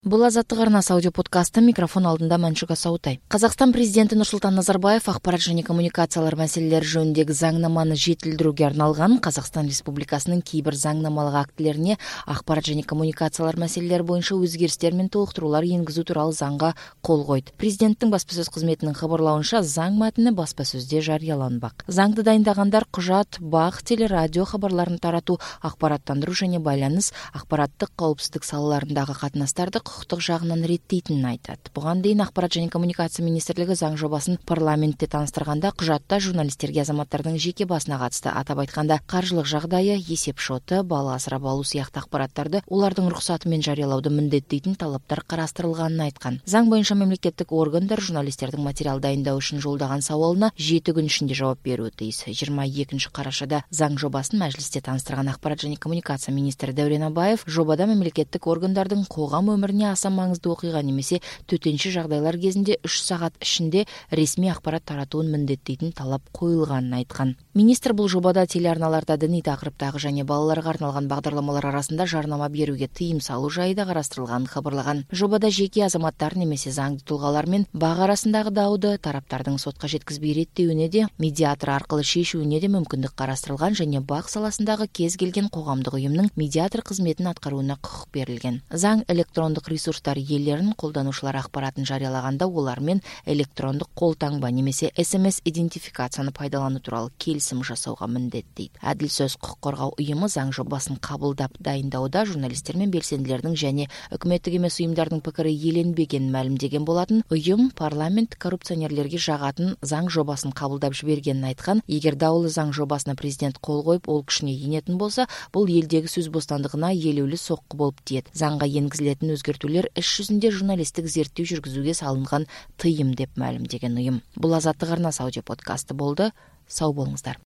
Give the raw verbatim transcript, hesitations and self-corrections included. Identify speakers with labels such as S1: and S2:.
S1: Бұл азаттық арнасы аудиоподкасты, микрофон алдында Мәншүк Асаутай. Қазақстан президенті Нұрсұлтан Назарбаев ақпарат және коммуникациялар мәселелері жөніндегі заңнаманы жетілдіруге арналған Қазақстан Республикасының кейбір заңнамалық актілеріне ақпарат және коммуникациялар мәселелері бойынша өзгерістер мен толықтырулар енгізу туралы заңға қол қойды. Президенттің баспасөз қызметінің хабарлауынша, заң мәтіні баспасөзде жарияланбақ. Заңды дайындағандар құжат, бақ, телерадио хабарларын тарату, ақпараттандыру және байланыс, ақпараттық қауіпсіздік салаларындағы қатынастарды құқықтық жағынан реттейтінін айтады. Бұған дейін ақпарат және коммуникация министрлігі заң жобасын парламентте таныстырғанда, құжатта журналистерге азаматтардың жеке басына қатысты, атап айтқанда қаржылық жағдайы, есеп шоты, бала асырап алу сияқты ақпараттарды олардың рұқсатымен жариялауды міндеттейтін талаптар қарастырылғанын айтқан. Заң бойынша мемлекеттік органдар журналистердің материал дайындау үшін жолдаған сауалына жеті күн ішінде жауап беруі тиіс. жиырма екінші қарашада заң жобасын мәжілісте таныстырған ақпарат және коммуникация министрі Дәурен Абаев, жобада мемлекеттік органдардың қоғам өміріне аса маңызды оқиға немесе төтенше жағдайлар кезінде үш сағат ішінде ресми ақпарат таратуын міндеттейтін талап қойылғанын айтқан. Министр бұл жобада телеарналарда діни тақырыптағы және балаларға арналған бағдарламалар арасында жарнама беруге тыйым салу жайы да қарастырылғанын хабарлаған. Жобада жеке азаматтар немесе заңды тұлғалар мен бақ арасындағы дауды тараптардың сотқа жеткізбей реттеуіне де, медиатор арқылы шешуіне де мүмкіндік қарастырылған және бақ саласындағы кез келген қоғамдық ұйымның медиатор қызметін атқаруына құқық берілген. Заң электрондық ресурстар иелерін қолданушылар ақпаратын жариялағанда олармен электрондық қолтаңба немесе эс эм эс идентификацияны пайдалану туралы келісім жасауға міндеттейді. Әділ сөз құқық қорғау ұйымы заң жобасын қабылдап дайындауда журналистер мен белсенділердің және үкіметтік емес ұйымдардың пікірі еленбегенін мәлімдеген болатын. Ұйым парламент коррупционерлерге жағатын заң жобасын қабылдап жібергенін айтқан. Егер даулы заң жобасына президент қол қойып, ол күшіне енетін болса, бұл елдегі сөз бостандығына елеулі соққы болып тиеді. Заңға енгізілетін өзгертулер іс жүзінде журналистік зерттеу жүргізуге салынған тыйым деп мәлімдеген ұйым. Бұл азаттық арнасы аудиоподкасты болды. Сау болыңыздар.